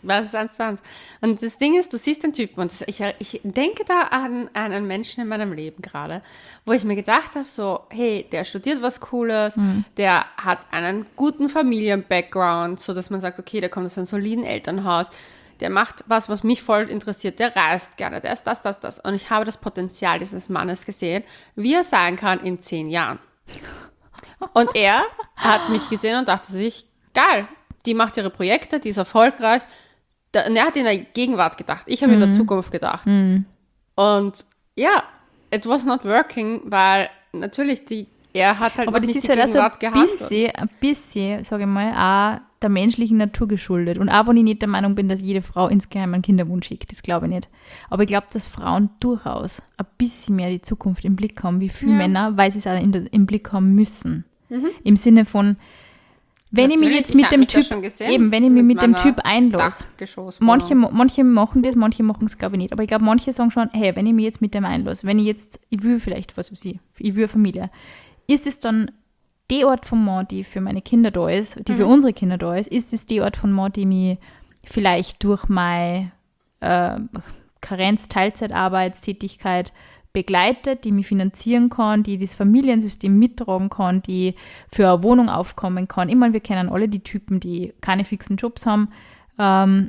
Was ist eins zu eins? Und das Ding ist, du siehst den Typen und ich, ich denke da an, an einen Menschen in meinem Leben gerade, wo ich mir gedacht habe, so, hey, der studiert was Cooles, mhm. der hat einen guten Familien-Background, so dass man sagt, okay, der kommt aus einem soliden Elternhaus, der macht was, was mich voll interessiert, der reist gerne, der ist das, das, das. Und ich habe das Potenzial dieses Mannes gesehen, wie er sein kann in zehn Jahren. Und er hat mich gesehen und dachte sich, geil, die macht ihre Projekte, die ist erfolgreich. Und er hat in der Gegenwart gedacht. Ich habe mhm. in der Zukunft gedacht. Mhm. Und ja, it was not working, weil natürlich die, er hat halt aber noch das nicht ist die halt Gegenwart also ein gehabt. bisschen, ein bisschen, sage ich mal, auch der menschlichen Natur geschuldet. Und auch wenn ich nicht der Meinung bin, dass jede Frau insgeheim einen Kinderwunsch hegt, das glaube ich nicht. Aber ich glaube, dass Frauen durchaus ein bisschen mehr die Zukunft im Blick haben, wie viele ja. Männer, weil sie es auch in der, im Blick haben müssen. Mhm. Im Sinne von, wenn Natürlich, ich mich jetzt mit dem Typ, gesehen, eben, wenn ich mich mit, mit dem Typ einlasse, manche, manche machen das, manche machen es glaube ich nicht, aber ich glaube, manche sagen schon, hey, wenn ich mich jetzt mit dem einlasse, wenn ich jetzt, ich will vielleicht, was weiß ich, ich will eine Familie, ist es dann die Art von Mann, die für meine Kinder da ist, die mhm. für unsere Kinder da ist, ist es die Art von Mann, die mich vielleicht durch meine äh, Karenz-Teilzeitarbeitstätigkeit begleitet, die mich finanzieren kann, die das Familiensystem mittragen kann, die für eine Wohnung aufkommen kann. Ich meine, wir kennen alle die Typen, die keine fixen Jobs haben. Ähm,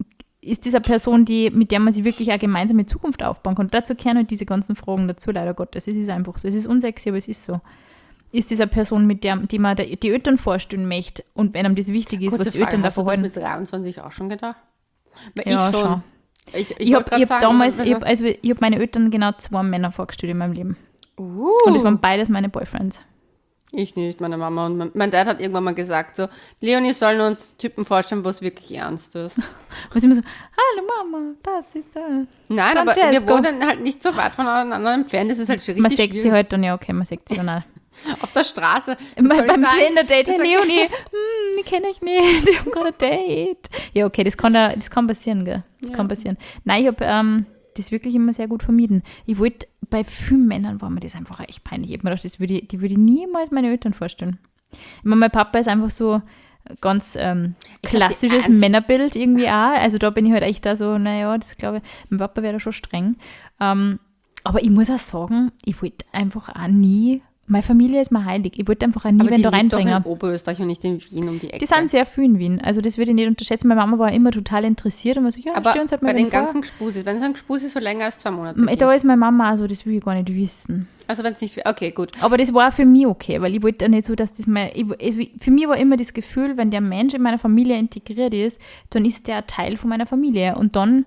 ist das eine Person, die, mit der man sich wirklich eine gemeinsame Zukunft aufbauen kann? Und dazu kehren halt diese ganzen Fragen dazu, leider Gottes. Es ist einfach so. Es ist unsexy, aber es ist so. Ist das eine Person, mit der die man die Eltern vorstellen möchte und wenn einem das wichtig ist, Kurze was die Eltern davon wollen? Hast du das mit dreiundzwanzig auch schon gedacht? Weil ja, ich schon. schon. Ich, ich, ich habe hab damals, also, ich habe also, hab meine Eltern genau zwei Männer vorgestellt in meinem Leben. Uh. Und es waren beides meine Boyfriends. Ich nicht, meine Mama. Und mein, mein Dad hat irgendwann mal gesagt, so, Leonie sollen uns Typen vorstellen, wo es wirklich ernst ist. Und immer so, hallo Mama, das ist das. Nein, Francesco. Aber wir wohnen halt nicht so weit voneinander entfernt. Das ist halt schon richtig Man sagt schwierig. sie halt dann, ja okay, man sagt sie dann auch. Auf der Straße. Beim Tinder-Date, hey Leonie, hm, die kenne ich nicht, ich habe gerade ein Date. Ja, okay, das kann, da, das kann passieren, gell? Das ja. kann passieren. Nein, ich habe ähm, das wirklich immer sehr gut vermieden. Ich wollte, bei vielen Männern war mir das einfach echt peinlich. Ich habe mir gedacht, das würde ich, die würde ich niemals meine Eltern vorstellen. Ich meine, mein Papa ist einfach so ganz ähm, klassisches glaub, Männerbild irgendwie auch. Also da bin ich halt echt da so, naja, das glaube ich, mein Papa wäre da schon streng. Ähm, aber ich muss auch sagen, ich wollte einfach auch nie. Meine Familie ist mir heilig. Ich wollte einfach auch nie aber wenn da reinbringen. Aber die in Oberösterreich und nicht in Wien um die Ecke. Die sind sehr viel in Wien. Also das würde ich nicht unterschätzen. Meine Mama war immer total interessiert und war so, ja, aber stell uns halt mal bei den vor. ganzen Gespusis, wenn es ein Gespusis so länger als zwei Monate geht. Da ist meine Mama, also das will ich gar nicht wissen. Also wenn es nicht, okay, gut. Aber das war für mich okay, weil ich wollte ja nicht so, dass das mein, ich, also für mich war immer das Gefühl, wenn der Mensch in meiner Familie integriert ist, dann ist der ein Teil von meiner Familie. Und dann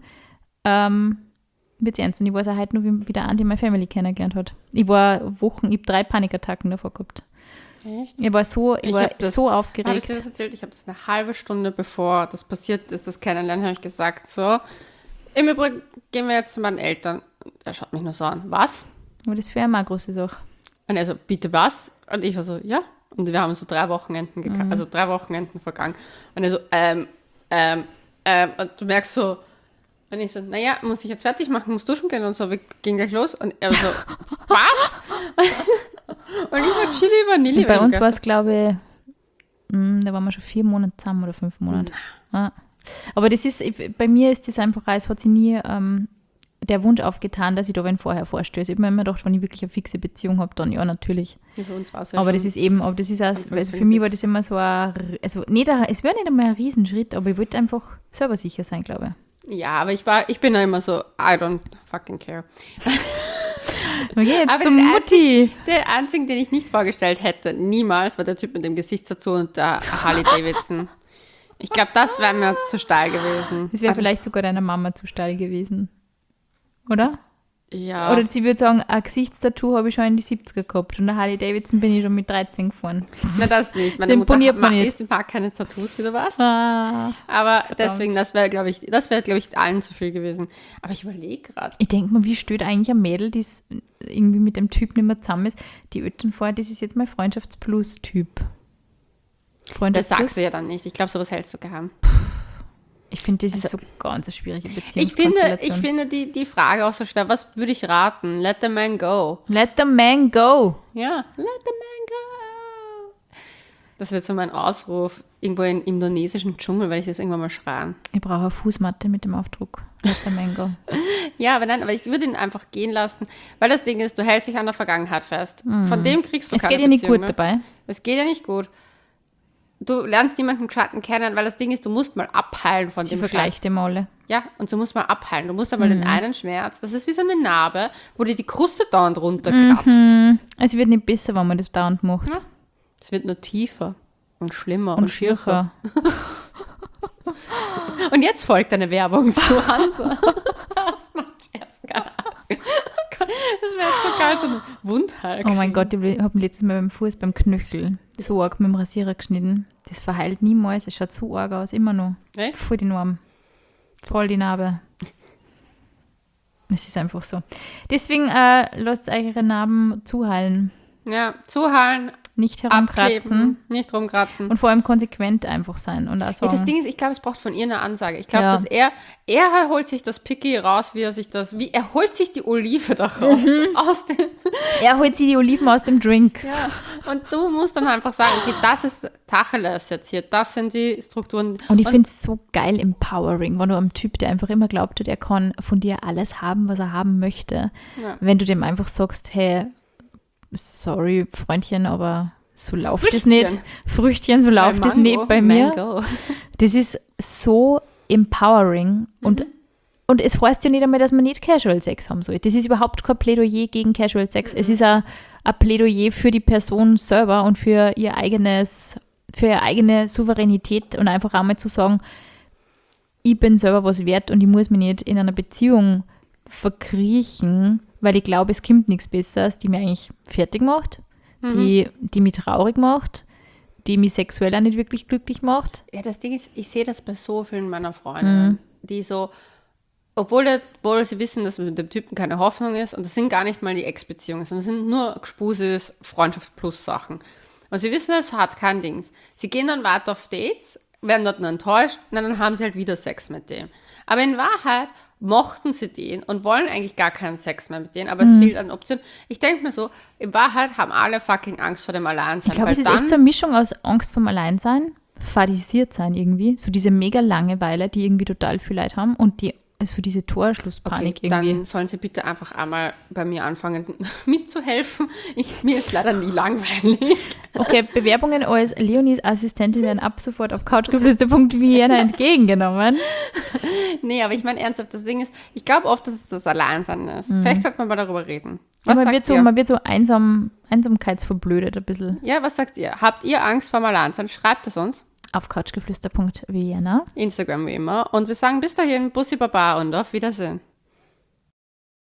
ähm, wird es ernst. Und ich weiß auch heute noch, wie, wie der Andi meine Family kennengelernt hat. Ich war Wochen, ich habe drei Panikattacken davor gehabt. Echt? Ich war so, ich ich war das, so aufgeregt. Habe ich dir das erzählt? Ich habe das eine halbe Stunde bevor das passiert ist, das Kennenlernen, habe ich gesagt, so, im Übrigen gehen wir jetzt zu meinen Eltern. Er schaut mich nur so an. Was? Aber das wäre immer eine große Sache. Und er so, bitte was? Und ich war so, ja. Und wir haben so drei Wochenenden, geka- mhm. also drei Wochenenden vergangen. Und er so, ähm, ähm, ähm, und du merkst so, und ich so, naja, muss ich jetzt fertig machen, muss duschen gehen und so, wir gehen gleich los. Und er so, was? Und ich war Chili Vanille. Und bei uns war es, glaube ich, mh, da waren wir schon vier Monate zusammen oder fünf Monate. Ja. Aber das ist, bei mir ist das einfach, es hat sich nie ähm, der Wunsch aufgetan, dass ich da wen vorher vorstöße. Ich habe mir immer gedacht, wenn ich wirklich eine fixe Beziehung habe, dann ja, natürlich. Ja, für uns war es ja aber das ist eben, aber das ist auch, also für mich war das immer so ein, also nicht ein, es wäre nicht einmal ein Riesenschritt, aber ich wollte einfach selber sicher sein, glaube ich. Ja, aber ich war, ich bin da immer so, I don't fucking care. Okay, jetzt zum Mutti. Der einzige, den ich nicht vorgestellt hätte, niemals, war der Typ mit dem Gesichtstattoo und der Harley Davidson. Ich glaube, das wäre mir zu steil gewesen. Das wäre vielleicht sogar deiner Mama zu steil gewesen. Oder? Ja. Oder sie würde sagen, ein Gesichtstattoo habe ich schon in die siebziger gehabt und der Harley Davidson bin ich schon mit dreizehn gefahren. Na, das nicht. Meine das imponiert Mutter man nicht. Ist, mag keine Tattoos, wie du warst. Ah, aber verdammt. Deswegen, das wäre, glaube ich, das wäre, glaube ich, allen zu viel gewesen. Aber ich überlege gerade. Ich denke mal, wie steht eigentlich ein Mädel, das irgendwie mit dem Typ nicht mehr zusammen ist, die Eltern vor, das ist jetzt mein Freundschafts-Plus-Typ. Das sagst du ja dann nicht. Ich glaube, sowas hältst du geheim. Ich finde, das also, ist so ganz eine schwierige Beziehungskonstellation. Ich finde, ich finde die, die Frage auch so schwer. Was würde ich raten? Let the man go. Let the man go. Ja, let the man go. Das wird so mein Ausruf irgendwo im indonesischen Dschungel, weil ich das irgendwann mal schreien. Ich brauche eine Fußmatte mit dem Aufdruck. Latte Mango. Ja, aber nein, aber ich würde ihn einfach gehen lassen, weil das Ding ist, du hältst dich an der Vergangenheit fest. Mm. Von dem kriegst du es keine geht ja nicht Beziehung gut mehr. dabei. Es geht ja nicht gut. Du lernst niemanden Schatten kennen, weil das Ding ist, du musst mal abheilen von Sie dem vergleicht dem alle. Ja, und du musst mal abheilen. Du musst einmal mhm. den einen Schmerz, das ist wie so eine Narbe, wo dir die Kruste dauernd runterkratzt. Mhm. Es wird nicht besser, wenn man das dauernd macht. Ja. Es wird nur tiefer und schlimmer und, und schircher. Und jetzt folgt eine Werbung zu Hansa. Das macht Scherz, keine Ahnung. Das wäre jetzt so geil, so eine Wundheilung. Oh mein Gott, ich habe letztes Mal beim Fuß, beim Knöchel, so arg mit dem Rasierer geschnitten. Das verheilt niemals, es schaut so arg aus, immer noch. Echt? Voll die Norm. Voll die Narbe. Es ist einfach so. Deswegen äh, lasst euch eure Narben zuheilen. Ja, zuheilen. Nicht herumkratzen. Abkleben, nicht rumkratzen. Und vor allem konsequent einfach sein. Und auch sagen, ja, das Ding ist, ich glaube, es braucht von ihr eine Ansage. Ich glaube, ja. dass er, er holt sich das Picky raus, wie er sich das, wie er holt sich die Olive da raus. Mhm. Aus dem er holt sich die Oliven aus dem Drink. Ja, und du musst dann einfach sagen, okay, das ist Tacheles jetzt hier, das sind die Strukturen. Und ich finde es so geil empowering, wenn du einem Typ, der einfach immer glaubt hat, er kann von dir alles haben, was er haben möchte, ja. wenn du dem einfach sagst, hey, sorry, Freundchen, aber so läuft es Früchtchen. nicht. Früchtchen, so läuft es nicht bei mir. Mango. Das ist so empowering. Und, Mhm. und es heißt ja nicht einmal, dass man nicht Casual Sex haben soll. Das ist überhaupt kein Plädoyer gegen Casual Sex. Mhm. Es ist ein, ein Plädoyer für die Person selber und für ihr eigenes, für ihre eigene Souveränität und einfach einmal zu sagen, ich bin selber was wert und ich muss mich nicht in einer Beziehung verkriechen, weil ich glaube, es kommt nichts Besseres, die mich eigentlich fertig macht, mhm. die, die mich traurig macht, die mich sexuell auch nicht wirklich glücklich macht. Ja, das Ding ist, ich sehe das bei so vielen meiner Freunde, mhm. die so, obwohl, der, obwohl sie wissen, dass mit dem Typen keine Hoffnung ist und das sind gar nicht mal die Ex-Beziehungen, sondern das sind nur Gespuses, Freundschaft plus Sachen. Und sie wissen, es hat kein Dings. Sie gehen dann weiter auf Dates, werden dort nur enttäuscht und dann haben sie halt wieder Sex mit dem. Aber in Wahrheit mochten sie den und wollen eigentlich gar keinen Sex mehr mit denen, aber es mhm. fehlt an Optionen. Ich denke mir so, in Wahrheit haben alle fucking Angst vor dem Alleinsein. Ich glaube, es ist echt so eine Mischung aus Angst vom Alleinsein, fadisiert sein irgendwie, so diese mega Langeweile, die irgendwie total viel Leid haben und die also diese Torschlusspanik okay, irgendwie. Dann sollen sie bitte einfach einmal bei mir anfangen mitzuhelfen. Ich, mir ist leider nie langweilig. Okay, Bewerbungen als Leonies Assistentin werden ab sofort auf couchgeflüster punkt vienna entgegengenommen. Nee, aber ich meine ernsthaft, das Ding ist, ich glaube oft, dass es das Alleinsein ist. Mhm. Vielleicht sollte man mal darüber reden. Was man, sagt wird so, ihr? man wird so einsam, einsamkeitsverblödet ein bisschen. Ja, was sagt ihr? Habt ihr Angst vor dem Alleinsein? Schreibt es uns. Auf couchgeflüster punkt vienna. Instagram wie immer. Und wir sagen bis dahin, Bussi Baba und auf Wiedersehen.